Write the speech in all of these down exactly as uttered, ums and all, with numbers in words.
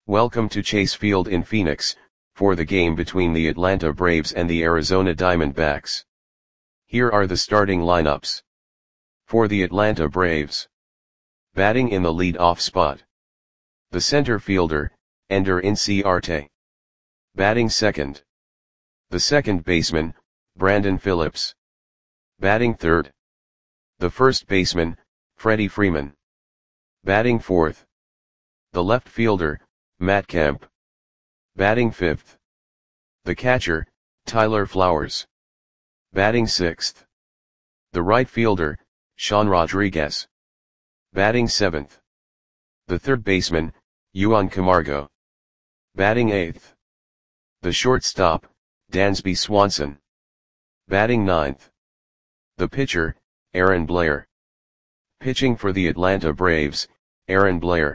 Welcome to Chase Field in Phoenix, for the game between the Atlanta Braves and the Arizona Diamondbacks. Here are the starting lineups. For the Atlanta Braves. Batting in the lead-off spot. The center fielder, Ender Inciarte. Batting second. The second baseman, Brandon Phillips. Batting third. The first baseman, Freddie Freeman. Batting fourth. The left fielder, Matt Kemp. Batting fifth. The catcher, Tyler Flowers. Batting sixth. The right fielder, Sean Rodriguez. Batting seventh. The third baseman, Juan Camargo. Batting eighth. The shortstop, Dansby Swanson. Batting ninth. The pitcher, Aaron Blair. Pitching for the Atlanta Braves, Aaron Blair.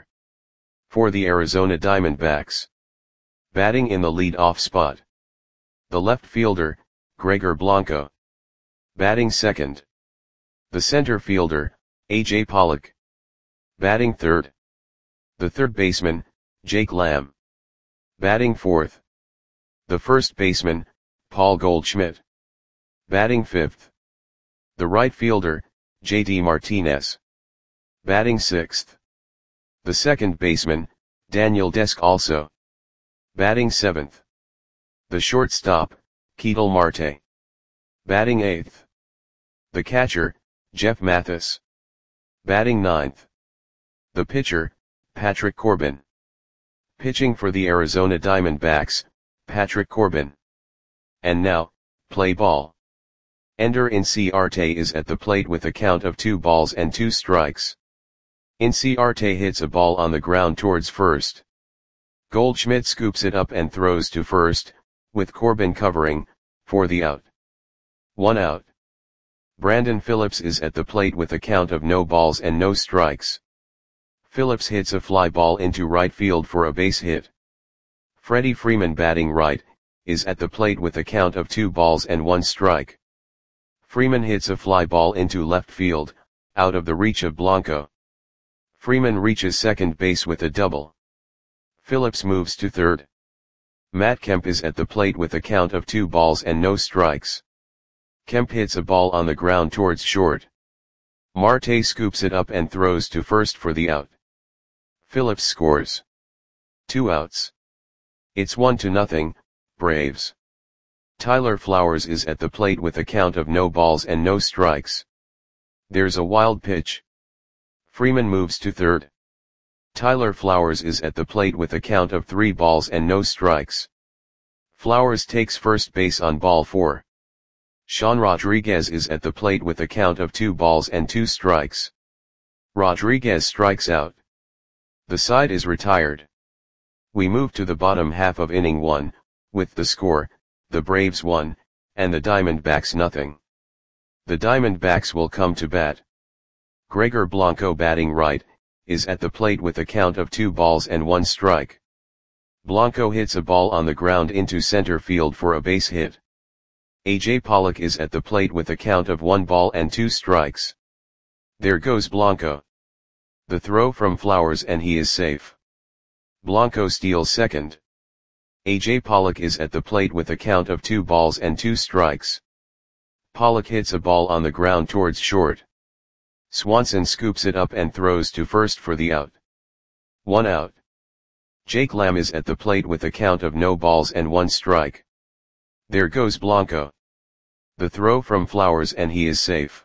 For the Arizona Diamondbacks. Batting in the lead-off spot. The left fielder, Gregor Blanco. Batting second. The center fielder, A J Pollock. Batting third. The third baseman, Jake Lamb. Batting fourth. The first baseman, Paul Goldschmidt. Batting fifth. The right fielder, J D Martinez. Batting sixth. The second baseman, Daniel Descalso. Batting seventh. The shortstop, Ketel Marte. Batting eighth. The catcher, Jeff Mathis. Batting ninth. The pitcher, Patrick Corbin. Pitching for the Arizona Diamondbacks, Patrick Corbin. And now, play ball. Ender Inciarte is at the plate with a count of two balls and two strikes. Inciarte hits a ball on the ground towards first. Goldschmidt scoops it up and throws to first, with Corbin covering, for the out. One out. Brandon Phillips is at the plate with a count of no balls and no strikes. Phillips hits a fly ball into right field for a base hit. Freddie Freeman, batting right, is at the plate with a count of two balls and one strike. Freeman hits a fly ball into left field, out of the reach of Blanco. Freeman reaches second base with a double. Phillips moves to third. Matt Kemp is at the plate with a count of two balls and no strikes. Kemp hits a ball on the ground towards short. Marte scoops it up and throws to first for the out. Phillips scores. Two outs. It's one to nothing, Braves. Tyler Flowers is at the plate with a count of no balls and no strikes. There's a wild pitch. Freeman moves to third. Tyler Flowers is at the plate with a count of three balls and no strikes. Flowers takes first base on ball four. Sean Rodriguez is at the plate with a count of two balls and two strikes. Rodriguez strikes out. The side is retired. We move to the bottom half of inning one, with the score, the Braves one, and the Diamondbacks nothing. The Diamondbacks will come to bat. Gregor Blanco, batting right, is at the plate with a count of two balls and one strike. Blanco hits a ball on the ground into center field for a base hit. A J Pollock is at the plate with a count of one ball and two strikes. There goes Blanco. The throw from Flowers and he is safe. Blanco steals second. A J Pollock is at the plate with a count of two balls and two strikes. Pollock hits a ball on the ground towards short. Swanson scoops it up and throws to first for the out. One out. Jake Lamb is at the plate with a count of no balls and one strike. There goes Blanco. The throw from Flowers and he is safe.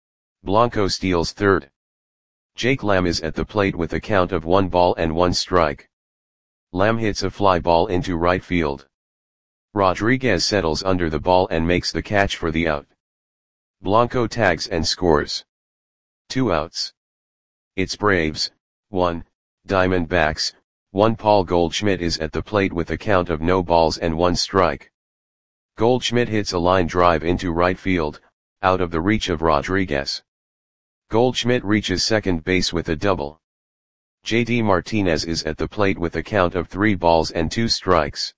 Blanco steals third. Jake Lamb is at the plate with a count of one ball and one strike. Lamb hits a fly ball into right field. Rodriguez settles under the ball and makes the catch for the out. Blanco tags and scores. Two outs. It's Braves, one, Diamondbacks, one. Paul Goldschmidt is at the plate with a count of no balls and one strike. Goldschmidt hits a line drive into right field, out of the reach of Rodriguez. Goldschmidt reaches second base with a double. J D Martinez is at the plate with a count of three balls and two strikes.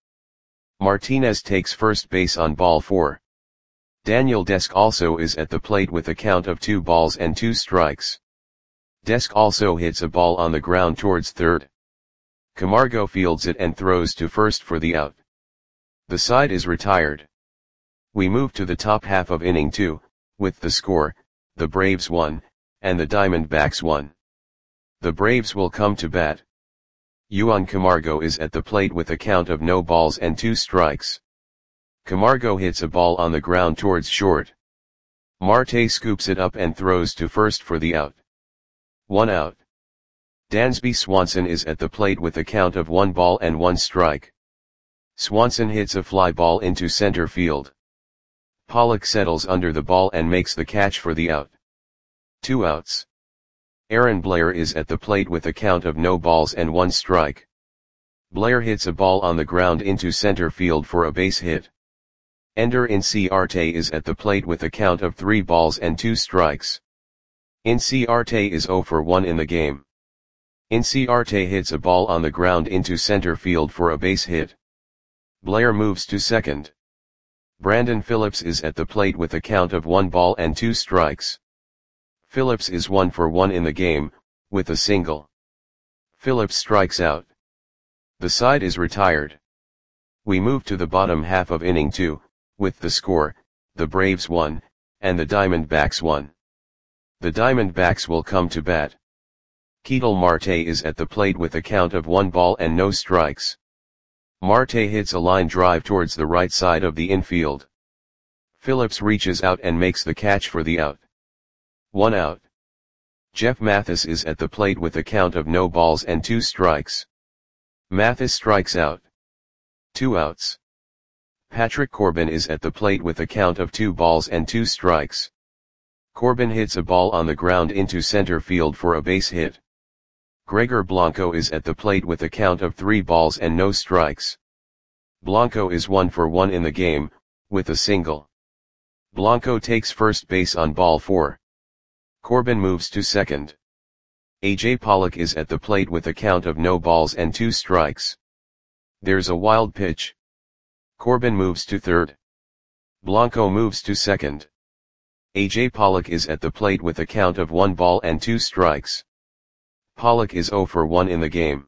Martinez takes first base on ball four. Daniel Descalso is at the plate with a count of two balls and two strikes. Descalso hits a ball on the ground towards third. Camargo fields it and throws to first for the out. The side is retired. We move to the top half of inning two, with the score, the Braves one, and the Diamondbacks one. The Braves will come to bat. Juan Camargo is at the plate with a count of no balls and two strikes. Camargo hits a ball on the ground towards short. Marte scoops it up and throws to first for the out. One out. Dansby Swanson is at the plate with a count of one ball and one strike. Swanson hits a fly ball into center field. Pollock settles under the ball and makes the catch for the out. Two outs. Aaron Blair is at the plate with a count of no balls and one strike. Blair hits a ball on the ground into center field for a base hit. Ender Inciarte is at the plate with a count of three balls and two strikes. Inciarte is zero for one in the game. Inciarte hits a ball on the ground into center field for a base hit. Blair moves to second. Brandon Phillips is at the plate with a count of one ball and two strikes. Phillips is one for one in the game, with a single. Phillips strikes out. The side is retired. We move to the bottom half of inning two, with the score, the Braves one, and the Diamondbacks one. The Diamondbacks will come to bat. Ketel Marte is at the plate with a count of one ball and no strikes. Marte hits a line drive towards the right side of the infield. Phillips reaches out and makes the catch for the out. One out. Jeff Mathis is at the plate with a count of no balls and two strikes. Mathis strikes out. Two outs. Patrick Corbin is at the plate with a count of two balls and two strikes. Corbin hits a ball on the ground into center field for a base hit. Gregor Blanco is at the plate with a count of three balls and no strikes. Blanco is one for one in the game, with a single. Blanco takes first base on ball four. Corbin moves to second. A J Pollock is at the plate with a count of no balls and two strikes. There's a wild pitch. Corbin moves to third. Blanco moves to second. A J Pollock is at the plate with a count of one ball and two strikes. Pollock is zero for one in the game.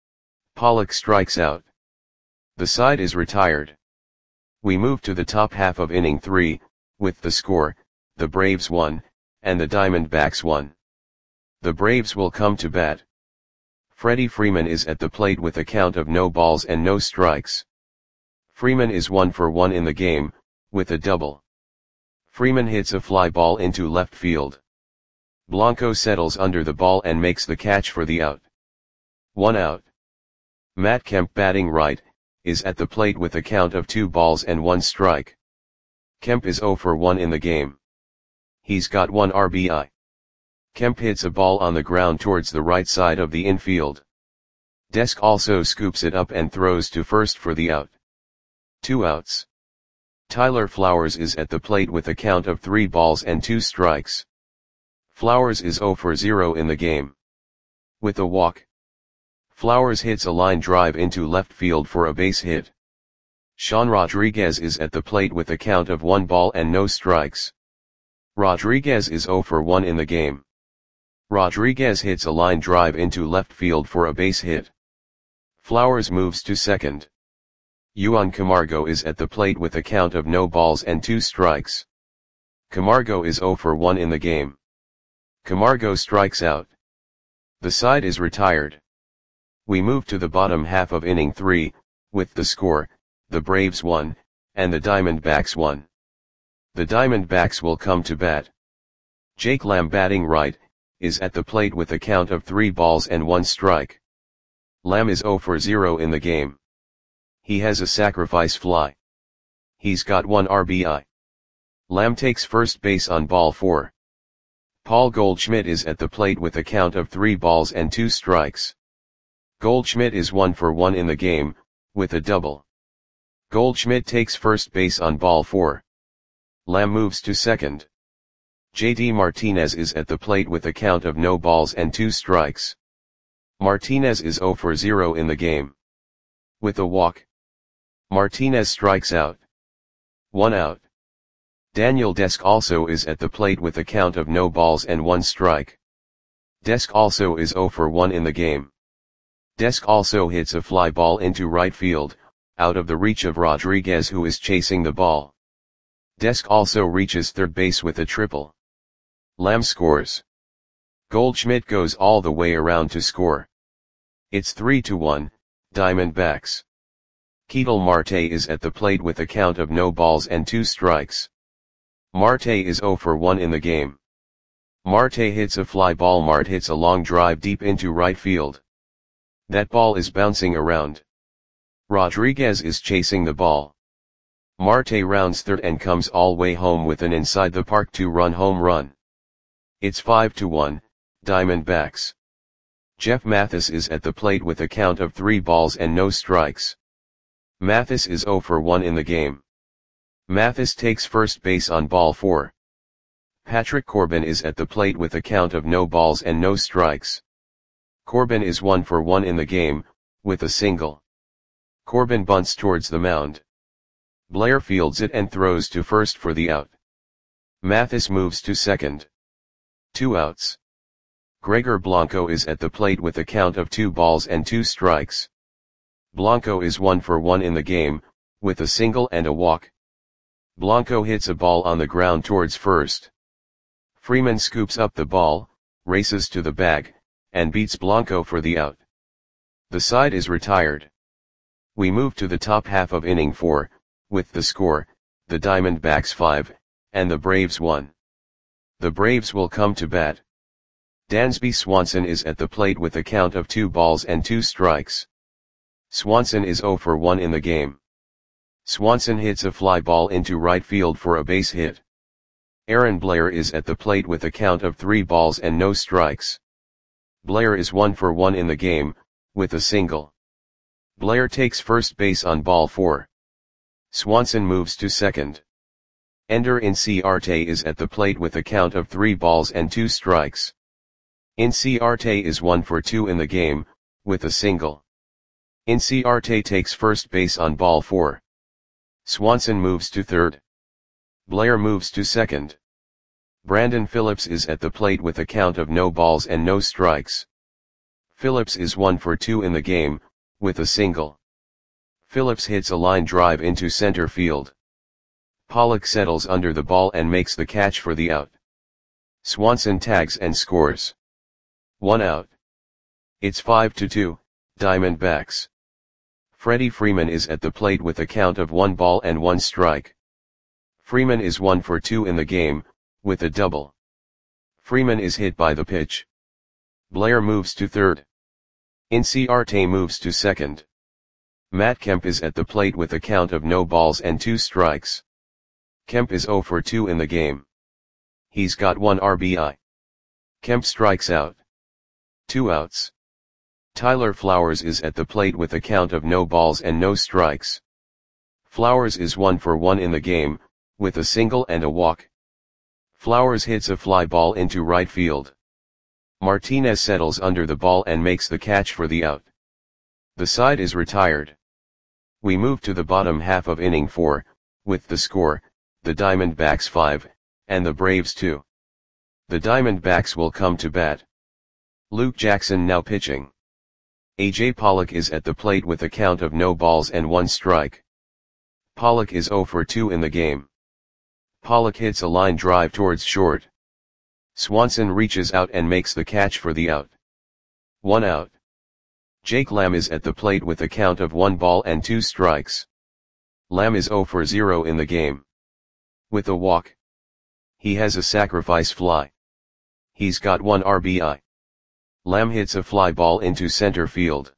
Pollock strikes out. The side is retired. We move to the top half of inning three, with the score, the Braves one, and the Diamondbacks one. The Braves will come to bat. Freddie Freeman is at the plate with a count of no balls and no strikes. Freeman is one for one in the game, with a double. Freeman hits a fly ball into left field. Blanco settles under the ball and makes the catch for the out. One out. Matt Kemp, batting right, is at the plate with a count of two balls and one strike. Kemp is zero for one in the game. He's got one R B I. Kemp hits a ball on the ground towards the right side of the infield. Desk also scoops it up and throws to first for the out. Two outs. Tyler Flowers is at the plate with a count of three balls and two strikes. Flowers is zero for zero in the game. With a walk. Flowers hits a line drive into left field for a base hit. Sean Rodriguez is at the plate with a count of one ball and no strikes. Rodriguez is zero for one in the game. Rodriguez hits a line drive into left field for a base hit. Flowers moves to second. Juan Camargo is at the plate with a count of no balls and two strikes. Camargo is zero for one in the game. Camargo strikes out. The side is retired. We move to the bottom half of inning three, with the score, the Braves one, and the Diamondbacks one. The Diamondbacks will come to bat. Jake Lamb, batting right, is at the plate with a count of three balls and one strike. Lamb is zero for zero in the game. He has a sacrifice fly. He's got one R B I. Lamb takes first base on ball four. Paul Goldschmidt is at the plate with a count of three balls and two strikes. Goldschmidt is one for one in the game, with a double. Goldschmidt takes first base on ball four. Lamb moves to second. J D Martinez is at the plate with a count of no balls and two strikes. Martinez is zero for zero in the game. With a walk. Martinez strikes out. One out. Daniel Desk also is at the plate with a count of no balls and one strike. Desk also is zero for one in the game. Desk also hits a fly ball into right field, out of the reach of Rodriguez, who is chasing the ball. Desk also reaches third base with a triple. Lamb scores. Goldschmidt goes all the way around to score. It's three to one, Diamondbacks. Ketel Marte is at the plate with a count of no balls and two strikes. Marte is zero for one in the game. Marte hits a fly ball. Marte hits a long drive deep into right field. That ball is bouncing around. Rodriguez is chasing the ball. Marte rounds third and comes all way home with an inside the park two-run home run. It's five to one, Diamondbacks. Jeff Mathis is at the plate with a count of three balls and no strikes. Mathis is zero for one in the game. Mathis takes first base on ball four. Patrick Corbin is at the plate with a count of no balls and no strikes. Corbin is one for one in the game, with a single. Corbin bunts towards the mound. Blair fields it and throws to first for the out. Mathis moves to second. Two outs. Gregor Blanco is at the plate with a count of two balls and two strikes. Blanco is one for one in the game, with a single and a walk. Blanco hits a ball on the ground towards first. Freeman scoops up the ball, races to the bag, and beats Blanco for the out. The side is retired. We move to the top half of inning four, with the score, the Diamondbacks five, and the Braves one. The Braves will come to bat. Dansby Swanson is at the plate with a count of two balls and two strikes. Swanson is zero for one in the game. Swanson hits a fly ball into right field for a base hit. Aaron Blair is at the plate with a count of three balls and no strikes. Blair is one for one in the game, with a single. Blair takes first base on ball four. Swanson moves to second. Ender Inciarte is at the plate with a count of three balls and two strikes. Inciarte is one for two in the game, with a single. Inciarte takes first base on ball four. Swanson moves to third. Blair moves to second. Brandon Phillips is at the plate with a count of no balls and no strikes. Phillips is one for two in the game, with a single. Phillips hits a line drive into center field. Pollock settles under the ball and makes the catch for the out. Swanson tags and scores. One out. It's five to two, Diamondbacks. Freddie Freeman is at the plate with a count of one ball and one strike. Freeman is one for two in the game, with a double. Freeman is hit by the pitch. Blair moves to third. Inciarte moves to second. Matt Kemp is at the plate with a count of no balls and two strikes. Kemp is zero for two in the game. He's got one R B I. Kemp strikes out. Two outs. Tyler Flowers is at the plate with a count of no balls and no strikes. Flowers is one for one in the game, with a single and a walk. Flowers hits a fly ball into right field. Martinez settles under the ball and makes the catch for the out. The side is retired. We move to the bottom half of inning four, with the score, the Diamondbacks five, and the Braves two. The Diamondbacks will come to bat. Luke Jackson now pitching. A J Pollock is at the plate with a count of no balls and one strike. Pollock is zero for two in the game. Pollock hits a line drive towards short. Swanson reaches out and makes the catch for the out. One out. Jake Lamb is at the plate with a count of one ball and two strikes. Lamb is zero for zero in the game. With a walk. He has a sacrifice fly. He's got one R B I. Lamb hits a fly ball into center field.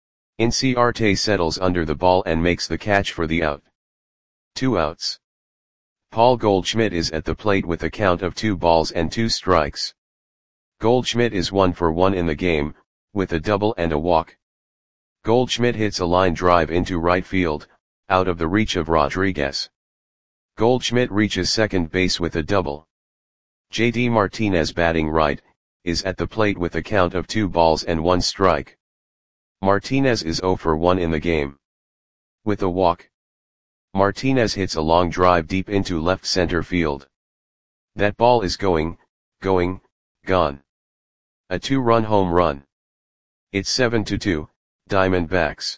Inciarte settles under the ball and makes the catch for the out. Two outs. Paul Goldschmidt is at the plate with a count of two balls and two strikes. Goldschmidt is one for one in the game, with a double and a walk. Goldschmidt hits a line drive into right field, out of the reach of Rodriguez. Goldschmidt reaches second base with a double. J D Martinez, batting right, is at the plate with a count of two balls and one strike. Martinez is zero for one in the game. With a walk. Martinez hits a long drive deep into left center field. That ball is going, going, gone. A two-run home run. It's seven to two, Diamondbacks.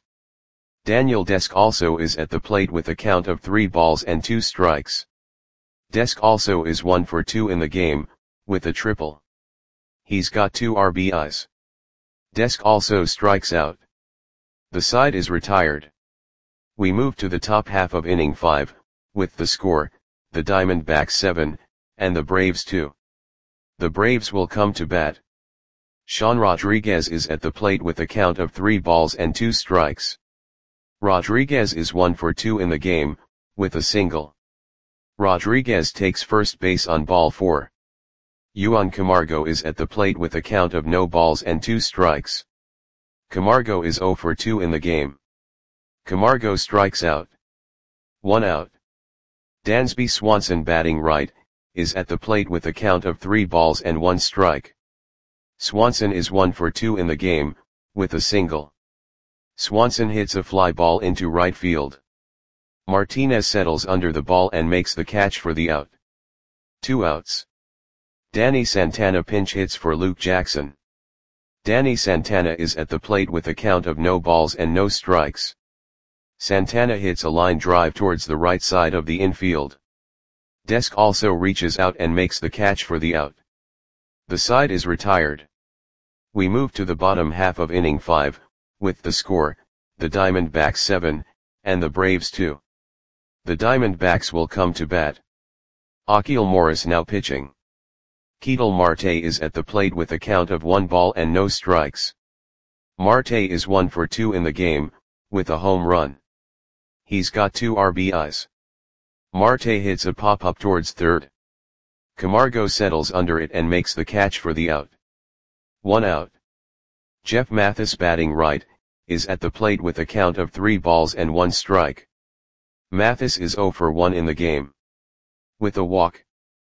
Daniel Desk also is at the plate with a count of three balls and two strikes. Desk also is one for two in the game, with a triple. He's got two R B Is. Desk also strikes out. The side is retired. We move to the top half of inning five, with the score, the Diamondbacks seven, and the Braves two. The Braves will come to bat. Sean Rodriguez is at the plate with a count of three balls and two strikes. Rodriguez is one for two in the game, with a single. Rodriguez takes first base on ball four. Juan Camargo is at the plate with a count of no balls and two strikes. Camargo is zero for two in the game. Camargo strikes out. One out. Dansby Swanson, batting right, is at the plate with a count of three balls and one strike. Swanson is one for two in the game, with a single. Swanson hits a fly ball into right field. Martinez settles under the ball and makes the catch for the out. Two outs. Danny Santana pinch hits for Luke Jackson. Danny Santana is at the plate with a count of no balls and no strikes. Santana hits a line drive towards the right side of the infield. Desk also reaches out and makes the catch for the out. The side is retired. We move to the bottom half of inning five, with the score, the Diamondbacks seven, and the Braves two. The Diamondbacks will come to bat. Akil Morris now pitching. Ketel Marte is at the plate with a count of one ball and no strikes. Marte is one for two in the game, with a home run. He's got two R B Is. Marte hits a pop-up towards third. Camargo settles under it and makes the catch for the out. One out. Jeff Mathis, batting right, is at the plate with a count of three balls and one strike. Mathis is zero for one in the game. With a walk.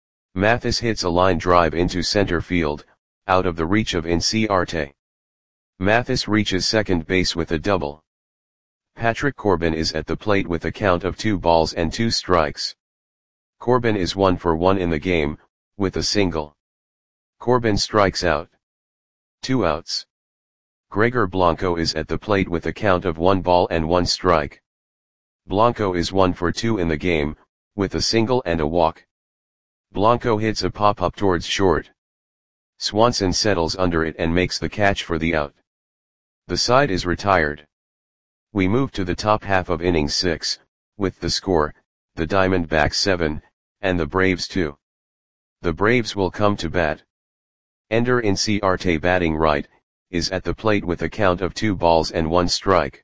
Mathis hits a line drive into center field, out of the reach of Inciarte. Mathis reaches second base with a double. Patrick Corbin is at the plate with a count of two balls and two strikes. Corbin is one for one in the game, with a single. Corbin strikes out. Two outs. Gregor Blanco is at the plate with a count of one ball and one strike. Blanco is one for two in the game, with a single and a walk. Blanco hits a pop-up towards short. Swanson settles under it and makes the catch for the out. The side is retired. We move to the top half of inning six, with the score, the Diamondbacks seven, and the Braves two. The Braves will come to bat. Ender Inciarte, batting right, is at the plate with a count of two balls and one strike.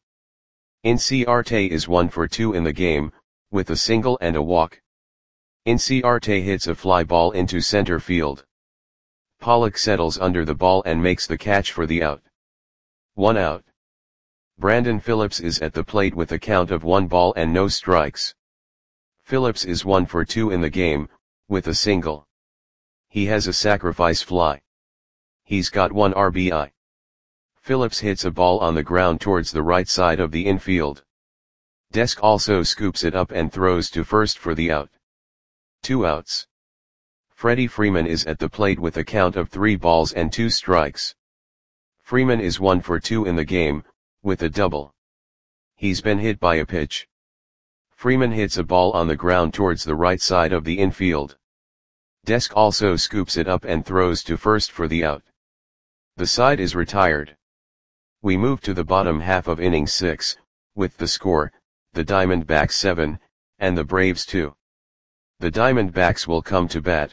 Inciarte is one for two in the game, with a single and a walk. Inciarte hits a fly ball into center field. Pollock settles under the ball and makes the catch for the out. One out. Brandon Phillips is at the plate with a count of one ball and no strikes. Phillips is one for two in the game, with a single. He has a sacrifice fly. He's got one R B I. Phillips hits a ball on the ground towards the right side of the infield. Desk also scoops it up and throws to first for the out. Two outs. Freddie Freeman is at the plate with a count of three balls and two strikes. Freeman is one for two in the game, with a double. He's been hit by a pitch. Freeman hits a ball on the ground towards the right side of the infield. Desk also scoops it up and throws to first for the out. The side is retired. We move to the bottom half of inning six, with the score, the Diamondbacks seven, and the Braves two. The Diamondbacks will come to bat.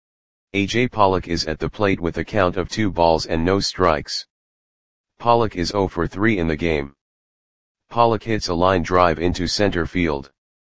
A J Pollock is at the plate with a count of two balls and no strikes. Pollock is zero for three in the game. Pollock hits a line drive into center field.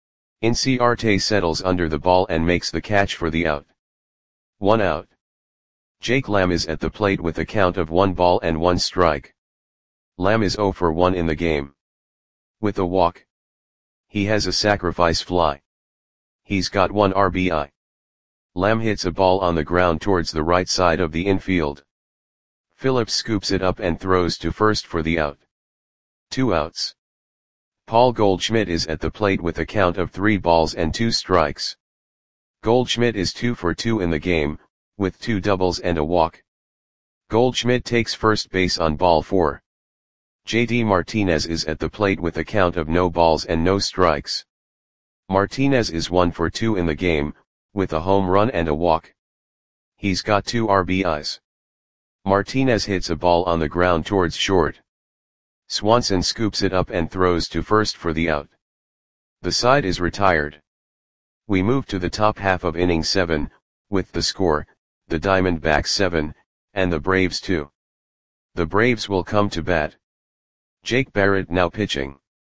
Inciarte settles under the ball and makes the catch for the out. One out. Jake Lamb is at the plate with a count of one ball and one strike. Lamb is zero for one in the game. With a walk. He has a sacrifice fly. He's got one R B I. Lamb hits a ball on the ground towards the right side of the infield. Phillips scoops it up and throws to first for the out. Two outs. Paul Goldschmidt is at the plate with a count of three balls and two strikes. Goldschmidt is two for two in the game, with two doubles and a walk. Goldschmidt takes first base on ball four. J D Martinez is at the plate with a count of no balls and no strikes. Martinez is one for two in the game, with a home run and a walk. He's got two R B Is. Martinez hits a ball on the ground towards short. Swanson scoops it up and throws to first for the out. The side is retired. We move to the top half of inning seven, with the score, the Diamondbacks seven, and the Braves two. The Braves will come to bat. Jake Barrett now pitching.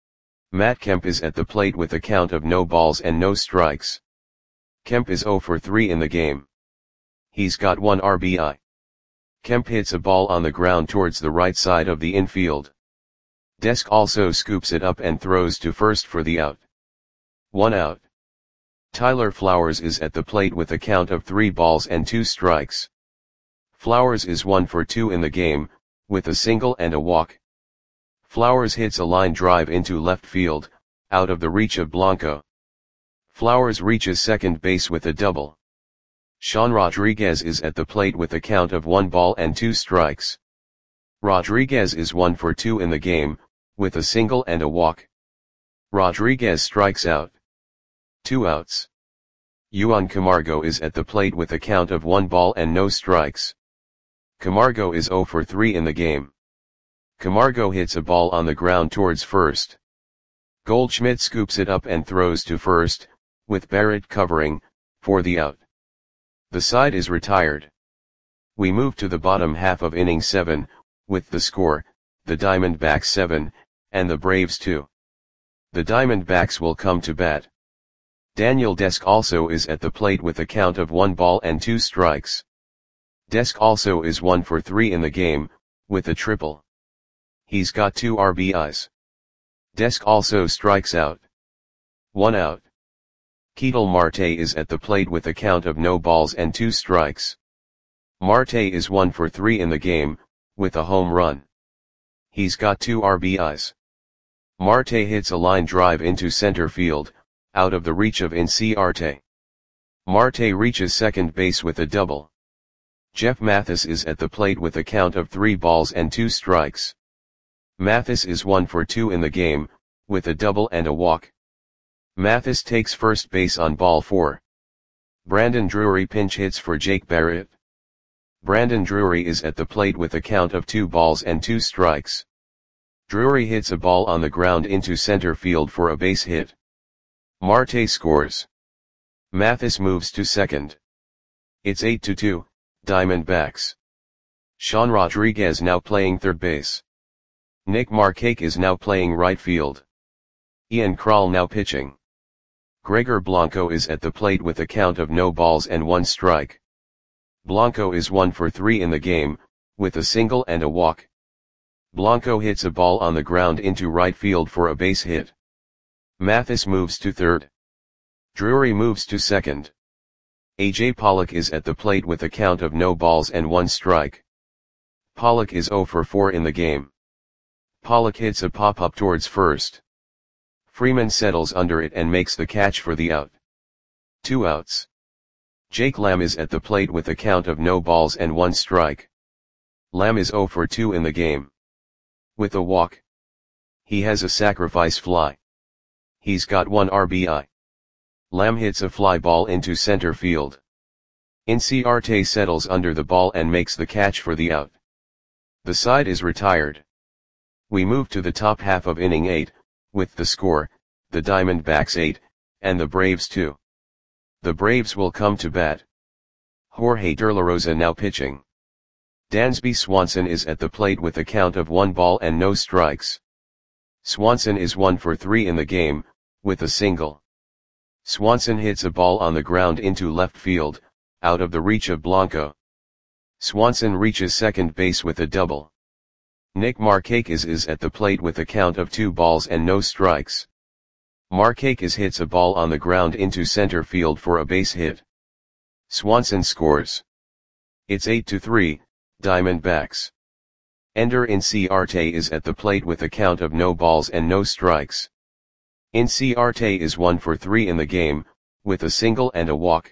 Matt Kemp is at the plate with a count of no balls and no strikes. Kemp is zero for three in the game. He's got one R B I. Kemp hits a ball on the ground towards the right side of the infield. Desk also scoops it up and throws to first for the out. One out. Tyler Flowers is at the plate with a count of three balls and two strikes. Flowers is one for two in the game, with a single and a walk. Flowers hits a line drive into left field, out of the reach of Blanco. Flowers reaches second base with a double. Sean Rodriguez is at the plate with a count of one ball and two strikes. Rodriguez is one for two in the game, with a single and a walk. Rodriguez strikes out. Two outs. Yuan Camargo is at the plate with a count of one ball and no strikes. Camargo is zero for three in the game. Camargo hits a ball on the ground towards first. Goldschmidt scoops it up and throws to first, with Barrett covering, for the out. The side is retired. We move to the bottom half of inning seven, with the score, the Diamondbacks seven, and the Braves two. The Diamondbacks will come to bat. Daniel Desk also is at the plate with a count of one ball and two strikes. Desk also is one for three in the game, with a triple. He's got two R B Is. Desk also strikes out. One out. Ketel Marte is at the plate with a count of no balls and two strikes. Marte is one for three in the game, with a home run. He's got two R B Is. Marte hits a line drive into center field, out of the reach of Inciarte. Marte reaches second base with a double. Jeff Mathis is at the plate with a count of three balls and two strikes. Mathis is one for two in the game, with a double and a walk. Mathis takes first base on ball four. Brandon Drury pinch hits for Jake Barrett. Brandon Drury is at the plate with a count of two balls and two strikes. Drury hits a ball on the ground into center field for a base hit. Marte scores. Mathis moves to second. It's eight to two, Diamondbacks. Sean Rodriguez now playing third base. Nick Markakis is now playing right field. Ian Krall now pitching. Gregor Blanco is at the plate with a count of no balls and one strike. Blanco is one for three in the game, with a single and a walk. Blanco hits a ball on the ground into right field for a base hit. Mathis moves to third. Drury moves to second. A J Pollock is at the plate with a count of no balls and one strike. Pollock is zero for four in the game. Pollock hits a pop-up towards first. Freeman settles under it and makes the catch for the out. Two outs. Jake Lamb is at the plate with a count of no balls and one strike. Lamb is zero for two in the game. With a walk. He has a sacrifice fly. He's got one R B I. Lamb hits a fly ball into center field. Inciarte settles under the ball and makes the catch for the out. The side is retired. We move to the top half of inning eight, with the score, the Diamondbacks eight, and the Braves two. The Braves will come to bat. Jorge De La Rosa now pitching. Dansby Swanson is at the plate with a count of one ball and no strikes. Swanson is one for three in the game, with a single. Swanson hits a ball on the ground into left field, out of the reach of Blanco. Swanson reaches second base with a double. Nick Markakis is at the plate with a count of two balls and no strikes. Markakis hits a ball on the ground into center field for a base hit. Swanson scores. It's eight to three, Diamondbacks. Ender Inciarte is at the plate with a count of no balls and no strikes. Inciarte is one for three in the game, with a single and a walk.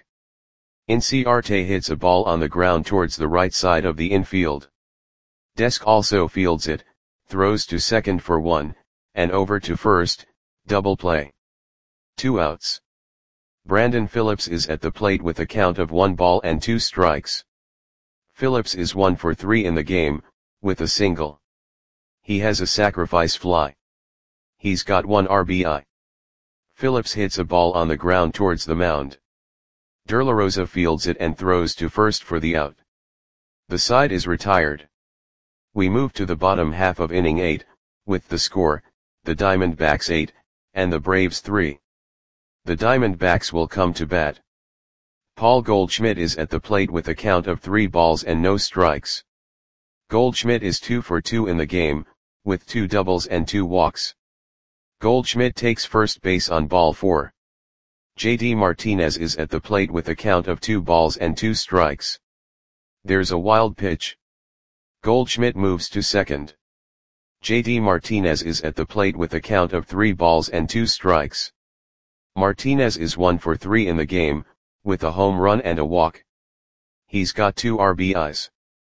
Inciarte hits a ball on the ground towards the right side of the infield. Desk also fields it, throws to second for one, and over to first, double play. Two outs. Brandon Phillips is at the plate with a count of one ball and two strikes. Phillips is one for three in the game, with a single. He has a sacrifice fly. He's got one R B I. Phillips hits a ball on the ground towards the mound. De La Rosa fields it and throws to first for the out. The side is retired. We move to the bottom half of inning eight, with the score, the Diamondbacks eight, and the Braves three. The Diamondbacks will come to bat. Paul Goldschmidt is at the plate with a count of three balls and no strikes. Goldschmidt is two for two in the game, with two doubles and two walks. Goldschmidt takes first base on ball four. J D Martinez is at the plate with a count of two balls and two strikes. There's a wild pitch. Goldschmidt moves to second. J D Martinez is at the plate with a count of three balls and two strikes. Martinez is one for three in the game, with a home run and a walk. He's got two R B Is.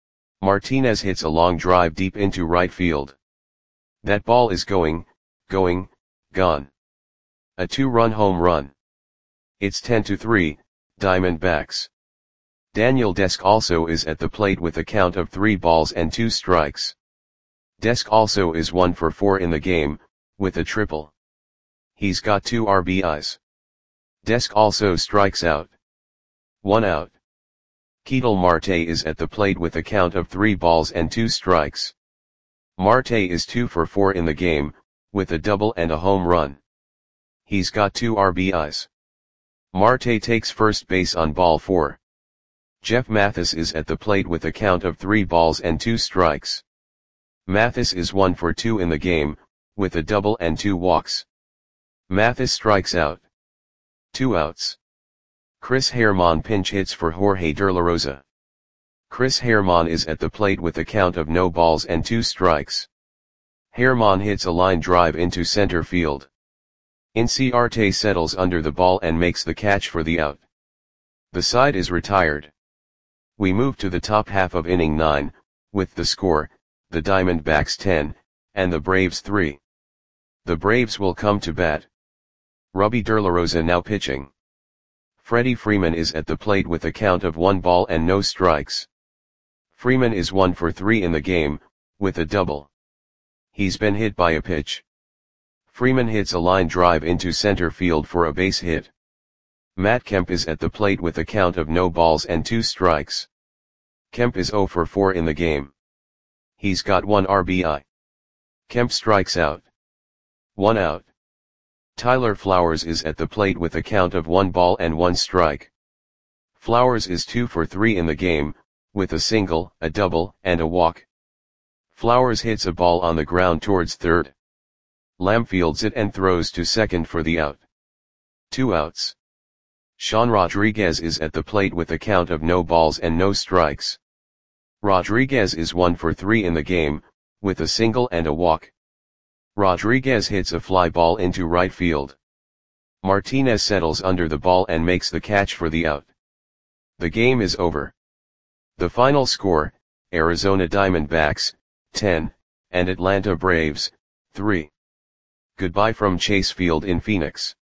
Martinez hits a long drive deep into right field. That ball is going, going, gone. A two-run home run. It's ten to three, Diamondbacks. Daniel Desk also is at the plate with a count of three balls and two strikes. Desk also is one for four in the game, with a triple. He's got two R B Is. Desk also strikes out. One out. Ketel Marte is at the plate with a count of three balls and two strikes. Marte is two for four in the game, with a double and a home run. He's got two R B Is. Marte takes first base on ball four. Jeff Mathis is at the plate with a count of three balls and two strikes. Mathis is one for two in the game, with a double and two walks. Mathis strikes out. Two outs. Chris Herrmann pinch hits for Jorge De La Rosa. Chris Herrmann is at the plate with a count of no balls and two strikes. Herrmann hits a line drive into center field. Inciarte settles under the ball and makes the catch for the out. The side is retired. We move to the top half of inning nine, with the score, the Diamondbacks ten, and the Braves three. The Braves will come to bat. Robbie De La Rosa now pitching. Freddie Freeman is at the plate with a count of one ball and no strikes. Freeman is one for three in the game, with a double. He's been hit by a pitch. Freeman hits a line drive into center field for a base hit. Matt Kemp is at the plate with a count of no balls and two strikes. Kemp is zero for four in the game. He's got one R B I. Kemp strikes out. One out. Tyler Flowers is at the plate with a count of one ball and one strike. Flowers is two for three in the game, with a single, a double, and a walk. Flowers hits a ball on the ground towards third. Lamb fields it and throws to second for the out. Two outs. Sean Rodriguez is at the plate with a count of no balls and no strikes. Rodriguez is one for three in the game, with a single and a walk. Rodriguez hits a fly ball into right field. Martinez settles under the ball and makes the catch for the out. The game is over. The final score, Arizona Diamondbacks, ten, and Atlanta Braves, three. Goodbye from Chase Field in Phoenix.